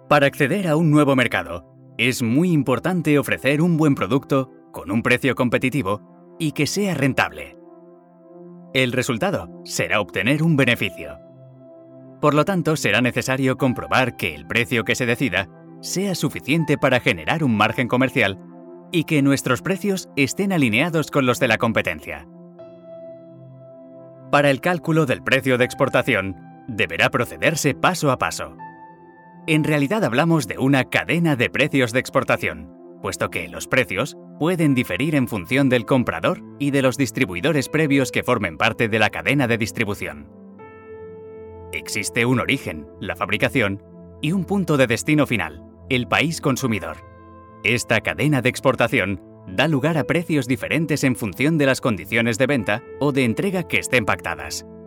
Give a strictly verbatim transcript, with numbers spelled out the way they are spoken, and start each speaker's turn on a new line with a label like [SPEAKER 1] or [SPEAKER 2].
[SPEAKER 1] Para acceder a un nuevo mercado, es muy importante ofrecer un buen producto con un precio competitivo y que sea rentable. El resultado será obtener un beneficio. Por lo tanto, será necesario comprobar que el precio que se decida sea suficiente para generar un margen comercial y que nuestros precios estén alineados con los de la competencia. Para el cálculo del precio de exportación, deberá procederse paso a paso. En realidad hablamos de una cadena de precios de exportación, puesto que los precios pueden diferir en función del comprador y de los distribuidores previos que formen parte de la cadena de distribución. Existe un origen, la fabricación, y un punto de destino final, el país consumidor. Esta cadena de exportación da lugar a precios diferentes en función de las condiciones de venta o de entrega que estén pactadas.